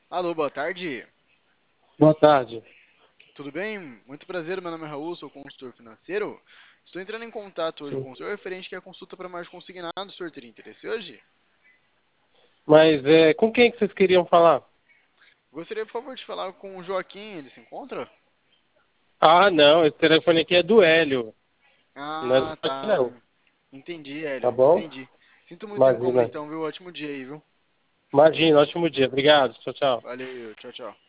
Alô, boa tarde. Boa tarde. Tudo bem? Muito prazer, meu nome é Raul, sou consultor financeiro. Estou entrando em contato hoje Sim. com o senhor referente à consulta para mais consignado. O senhor teria interesse hoje? Mas com quem que vocês queriam falar? Gostaria, por favor, de falar com o Joaquim. Ele se encontra? Ah, não, esse telefone aqui é do Hélio. Não é do Ah, aqui, tá. não. Entendi, Tá Hélio. bom? Entendi. Sinto muito o incômodo, Imagina. então, viu? Ótimo dia aí, viu? Imagina, ótimo dia. Obrigado. Tchau, tchau. Valeu, tchau, tchau.